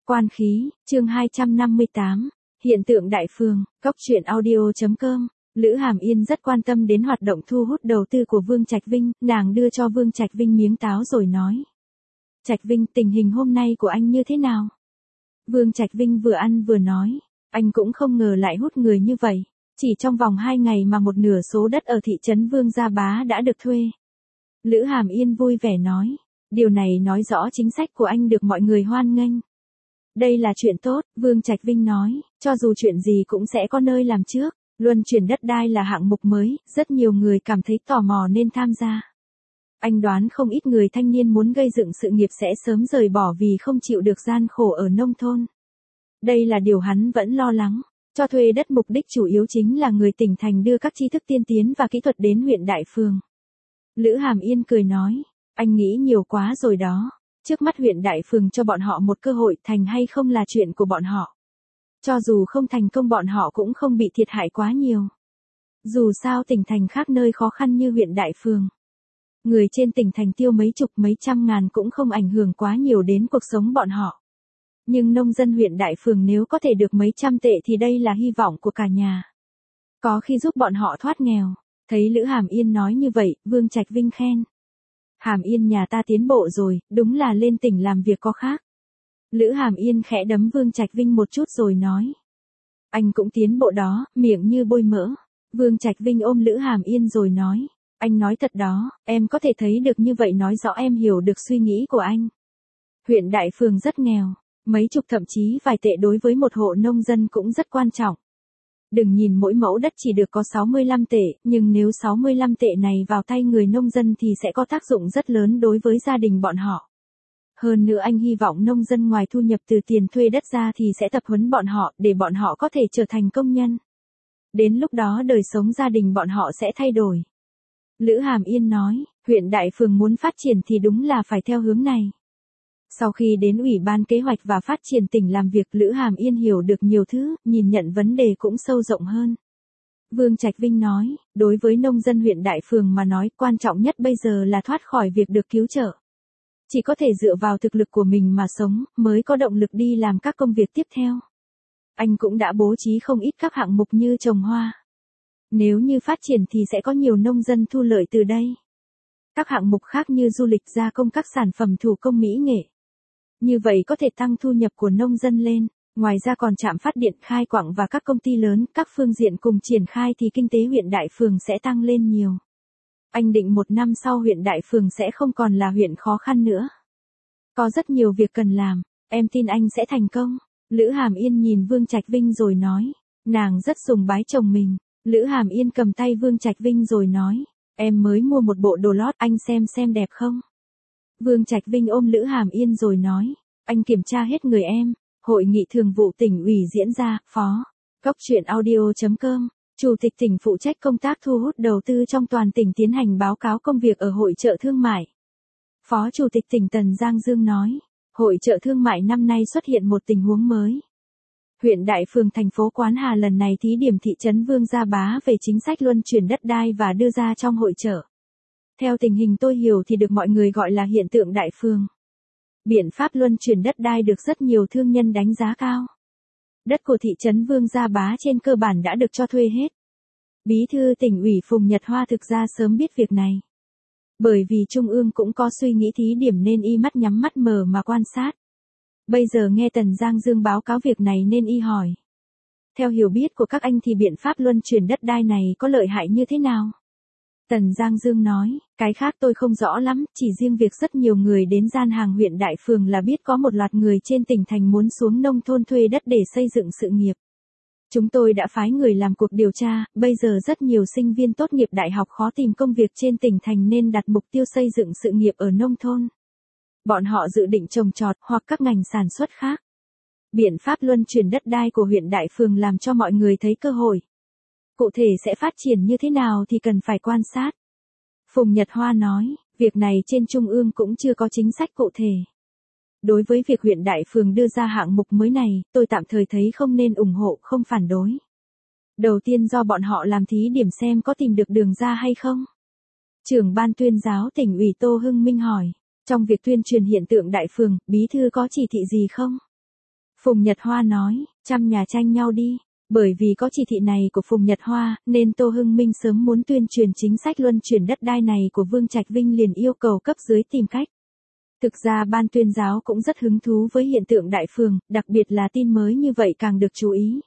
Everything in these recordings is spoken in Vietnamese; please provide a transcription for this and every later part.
Quan khí, chương 258, hiện tượng đại phường, Cóc truyện audio.com. Lữ Hàm Yên rất quan tâm đến hoạt động thu hút đầu tư của Vương Trạch Vinh, nàng đưa cho Vương Trạch Vinh miếng táo rồi nói. Trạch Vinh, tình hình hôm nay của anh như thế nào? Vương Trạch Vinh vừa ăn vừa nói, anh cũng không ngờ lại hút người như vậy, chỉ trong vòng 2 ngày mà một nửa số đất ở thị trấn Vương Gia Bá đã được thuê. Lữ Hàm Yên vui vẻ nói, điều này nói rõ chính sách của anh được mọi người hoan nghênh. Đây là chuyện tốt, Vương Trạch Vinh nói, cho dù chuyện gì cũng sẽ có nơi làm trước, luân chuyển đất đai là hạng mục mới, rất nhiều người cảm thấy tò mò nên tham gia. Anh đoán không ít người thanh niên muốn gây dựng sự nghiệp sẽ sớm rời bỏ vì không chịu được gian khổ ở nông thôn. Đây là điều hắn vẫn lo lắng, cho thuê đất mục đích chủ yếu chính là người tỉnh thành đưa các tri thức tiên tiến và kỹ thuật đến huyện Đại Phường. Lữ Hàm Yên cười nói, anh nghĩ nhiều quá rồi đó. Trước mắt huyện Đại Phường cho bọn họ một cơ hội, thành hay không là chuyện của bọn họ. Cho dù không thành công bọn họ cũng không bị thiệt hại quá nhiều. Dù sao tỉnh thành khác nơi khó khăn như huyện Đại Phường. Người trên tỉnh thành tiêu mấy chục mấy trăm ngàn cũng không ảnh hưởng quá nhiều đến cuộc sống bọn họ. Nhưng nông dân huyện Đại Phường nếu có thể được mấy trăm tệ thì đây là hy vọng của cả nhà. Có khi giúp bọn họ thoát nghèo. Thấy Lữ Hàm Yên nói như vậy, Vương Trạch Vinh khen. Hàm Yên nhà ta tiến bộ rồi, đúng là lên tỉnh làm việc có khác. Lữ Hàm Yên khẽ đấm Vương Trạch Vinh một chút rồi nói. Anh cũng tiến bộ đó, miệng như bôi mỡ. Vương Trạch Vinh ôm Lữ Hàm Yên rồi nói. Anh nói thật đó, em có thể thấy được như vậy nói rõ em hiểu được suy nghĩ của anh. Huyện Đại Phường rất nghèo, mấy chục thậm chí vài tệ đối với một hộ nông dân cũng rất quan trọng. Đừng nhìn mỗi mẫu đất chỉ được có 65 tệ, nhưng nếu 65 tệ này vào tay người nông dân thì sẽ có tác dụng rất lớn đối với gia đình bọn họ. Hơn nữa anh hy vọng nông dân ngoài thu nhập từ tiền thuê đất ra thì sẽ tập huấn bọn họ để bọn họ có thể trở thành công nhân. Đến lúc đó đời sống gia đình bọn họ sẽ thay đổi. Lữ Hàm Yên nói, huyện Đại Phường muốn phát triển thì đúng là phải theo hướng này. Sau khi đến Ủy ban Kế hoạch và Phát triển tỉnh làm việc, Lữ Hàm Yên hiểu được nhiều thứ, nhìn nhận vấn đề cũng sâu rộng hơn. Vương Trạch Vinh nói, đối với nông dân huyện Đại Phường mà nói, quan trọng nhất bây giờ là thoát khỏi việc được cứu trợ. Chỉ có thể dựa vào thực lực của mình mà sống, mới có động lực đi làm các công việc tiếp theo. Anh cũng đã bố trí không ít các hạng mục như trồng hoa. Nếu như phát triển thì sẽ có nhiều nông dân thu lợi từ đây. Các hạng mục khác như du lịch, gia công các sản phẩm thủ công mỹ nghệ. Như vậy có thể tăng thu nhập của nông dân lên, ngoài ra còn trạm phát điện, khai quặng và các công ty lớn, các phương diện cùng triển khai thì kinh tế huyện Đại Phường sẽ tăng lên nhiều. Anh định 1 năm sau huyện Đại Phường sẽ không còn là huyện khó khăn nữa. Có rất nhiều việc cần làm, em tin anh sẽ thành công. Lữ Hàm Yên nhìn Vương Trạch Vinh rồi nói, nàng rất sùng bái chồng mình. Lữ Hàm Yên cầm tay Vương Trạch Vinh rồi nói, em mới mua một bộ đồ lót, anh xem đẹp không? Vương Trạch Vinh ôm Lữ Hàm Yên rồi nói, anh kiểm tra hết người em. Hội nghị thường vụ tỉnh ủy diễn ra, Phó. Cóc truyện audio.com. Chủ tịch tỉnh phụ trách công tác thu hút đầu tư trong toàn tỉnh tiến hành báo cáo công việc ở hội chợ thương mại. Phó Chủ tịch tỉnh Tần Giang Dương nói, hội chợ thương mại năm nay xuất hiện một tình huống mới. Huyện Đại Phường thành phố Quán Hà lần này thí điểm thị trấn Vương Gia Bá về chính sách luân chuyển đất đai và đưa ra trong hội chợ. Theo tình hình tôi hiểu thì được mọi người gọi là hiện tượng đại phường. Biện pháp luân chuyển đất đai được rất nhiều thương nhân đánh giá cao. Đất của thị trấn Vương Gia Bá trên cơ bản đã được cho thuê hết. Bí thư tỉnh ủy Phùng Nhật Hoa thực ra sớm biết việc này. Bởi vì Trung ương cũng có suy nghĩ thí điểm nên y mắt nhắm mắt mở mà quan sát. Bây giờ nghe Tần Giang Dương báo cáo việc này nên y hỏi. Theo hiểu biết của các anh thì biện pháp luân chuyển đất đai này có lợi hại như thế nào? Tần Giang Dương nói, cái khác tôi không rõ lắm, chỉ riêng việc rất nhiều người đến gian hàng huyện Đại Phường là biết có một loạt người trên tỉnh thành muốn xuống nông thôn thuê đất để xây dựng sự nghiệp. Chúng tôi đã phái người làm cuộc điều tra, bây giờ rất nhiều sinh viên tốt nghiệp đại học khó tìm công việc trên tỉnh thành nên đặt mục tiêu xây dựng sự nghiệp ở nông thôn. Bọn họ dự định trồng trọt hoặc các ngành sản xuất khác. Biện pháp luân chuyển đất đai của huyện Đại Phường làm cho mọi người thấy cơ hội. Cụ thể sẽ phát triển như thế nào thì cần phải quan sát. Phùng Nhật Hoa nói, việc này trên Trung ương cũng chưa có chính sách cụ thể. Đối với việc huyện Đại Phường đưa ra hạng mục mới này, tôi tạm thời thấy không nên ủng hộ, không phản đối. Đầu tiên do bọn họ làm thí điểm xem có tìm được đường ra hay không. Trưởng ban tuyên giáo tỉnh ủy Tô Hưng Minh hỏi, trong việc tuyên truyền hiện tượng Đại Phường, bí thư có chỉ thị gì không? Phùng Nhật Hoa nói, trăm nhà tranh nhau đi. Bởi vì có chỉ thị này của Phùng Nhật Hoa, nên Tô Hưng Minh sớm muốn tuyên truyền chính sách luân chuyển đất đai này của Vương Trạch Vinh liền yêu cầu cấp dưới tìm cách. Thực ra ban tuyên giáo cũng rất hứng thú với hiện tượng đại phường, đặc biệt là tin mới như vậy càng được chú ý.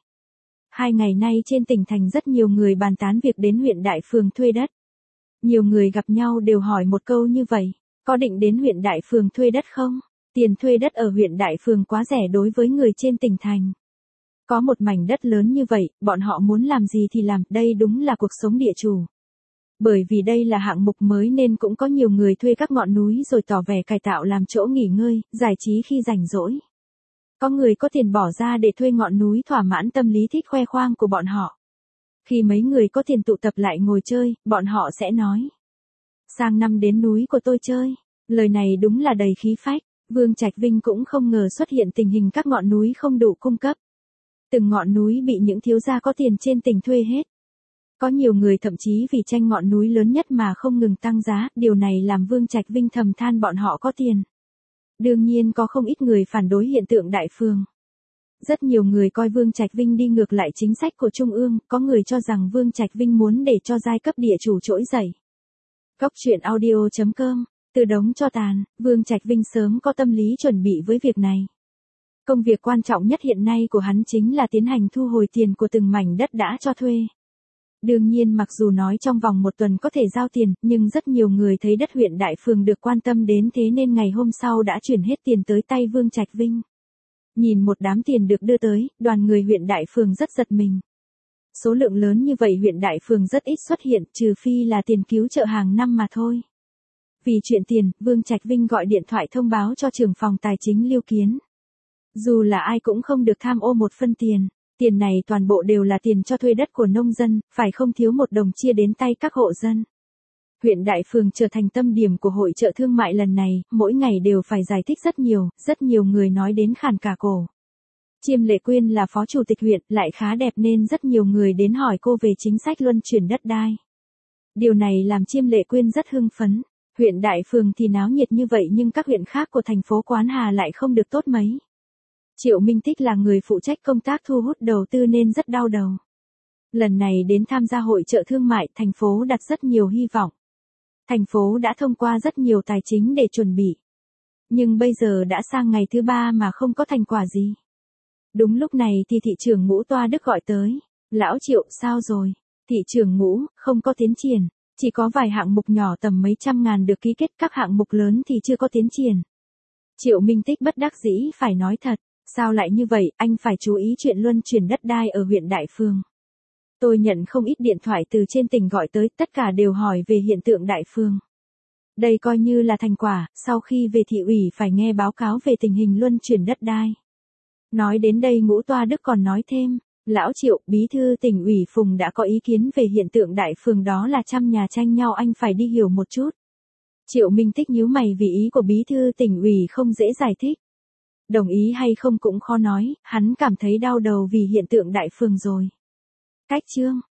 2 ngày nay trên tỉnh thành rất nhiều người bàn tán việc đến huyện Đại Phường thuê đất. Nhiều người gặp nhau đều hỏi một câu như vậy, có định đến huyện Đại Phường thuê đất không? Tiền thuê đất ở huyện Đại Phường quá rẻ đối với người trên tỉnh thành. Có một mảnh đất lớn như vậy, bọn họ muốn làm gì thì làm, đây đúng là cuộc sống địa chủ. Bởi vì đây là hạng mục mới nên cũng có nhiều người thuê các ngọn núi rồi tỏ vẻ cải tạo làm chỗ nghỉ ngơi, giải trí khi rảnh rỗi. Có người có tiền bỏ ra để thuê ngọn núi thỏa mãn tâm lý thích khoe khoang của bọn họ. Khi mấy người có tiền tụ tập lại ngồi chơi, bọn họ sẽ nói: sang năm đến núi của tôi chơi. Lời này đúng là đầy khí phách. Vương Trạch Vinh cũng không ngờ xuất hiện tình hình các ngọn núi không đủ cung cấp. Từng ngọn núi bị những thiếu gia có tiền trên tỉnh thuê hết. Có nhiều người thậm chí vì tranh ngọn núi lớn nhất mà không ngừng tăng giá, điều này làm Vương Trạch Vinh thầm than bọn họ có tiền. Đương nhiên có không ít người phản đối hiện tượng đại phường. Rất nhiều người coi Vương Trạch Vinh đi ngược lại chính sách của Trung ương, có người cho rằng Vương Trạch Vinh muốn để cho giai cấp địa chủ trỗi dậy. Góc truyện audio.com, từ đống tro tàn, Vương Trạch Vinh sớm có tâm lý chuẩn bị với việc này. Công việc quan trọng nhất hiện nay của hắn chính là tiến hành thu hồi tiền của từng mảnh đất đã cho thuê. Đương nhiên mặc dù nói trong vòng 1 tuần có thể giao tiền, nhưng rất nhiều người thấy đất huyện Đại Phường được quan tâm đến thế nên ngày hôm sau đã chuyển hết tiền tới tay Vương Trạch Vinh. Nhìn một đám tiền được đưa tới, đoàn người huyện Đại Phường rất giật mình. Số lượng lớn như vậy huyện Đại Phường rất ít xuất hiện, trừ phi là tiền cứu trợ hàng năm mà thôi. Vì chuyện tiền, Vương Trạch Vinh gọi điện thoại thông báo cho trưởng phòng tài chính Lưu Kiến. Dù là ai cũng không được tham ô một phân tiền. Tiền này toàn bộ đều là tiền cho thuê đất của nông dân, phải không thiếu một đồng chia đến tay các hộ dân. Huyện Đại Phường trở thành tâm điểm của hội chợ thương mại lần này, mỗi ngày đều phải giải thích rất nhiều người nói đến khản cả cổ. Chiêm Lệ Quyên là phó chủ tịch huyện, lại khá đẹp nên rất nhiều người đến hỏi cô về chính sách luân chuyển đất đai. Điều này làm Chiêm Lệ Quyên rất hưng phấn. Huyện Đại Phường thì náo nhiệt như vậy nhưng các huyện khác của thành phố Quán Hà lại không được tốt mấy. Triệu Minh Tích là người phụ trách công tác thu hút đầu tư nên rất đau đầu. Lần này đến tham gia hội chợ thương mại, thành phố đặt rất nhiều hy vọng. Thành phố đã thông qua rất nhiều tài chính để chuẩn bị. Nhưng bây giờ đã sang ngày thứ 3 mà không có thành quả gì. Đúng lúc này thì thị trưởng Ngũ Toa Đức gọi tới. Lão Triệu, sao rồi? Thị trưởng Ngũ, không có tiến triển. Chỉ có vài hạng mục nhỏ tầm mấy trăm ngàn được ký kết, các hạng mục lớn thì chưa có tiến triển. Triệu Minh Tích bất đắc dĩ phải nói thật. Sao lại như vậy, anh phải chú ý chuyện luân chuyển đất đai ở huyện Đại Phường. Tôi nhận không ít điện thoại từ trên tỉnh gọi tới, tất cả đều hỏi về hiện tượng Đại Phường. Đây coi như là thành quả, sau khi về thị ủy phải nghe báo cáo về tình hình luân chuyển đất đai. Nói đến đây Ngũ Toa Đức còn nói thêm, Lão Triệu, bí thư tỉnh ủy Phùng đã có ý kiến về hiện tượng Đại Phường đó là trăm nhà tranh nhau, anh phải đi hiểu một chút. Triệu Minh Tích nhíu mày vì ý của bí thư tỉnh ủy không dễ giải thích. Đồng ý hay không cũng khó nói, hắn cảm thấy đau đầu vì hiện tượng Đại Phường rồi. Cách chương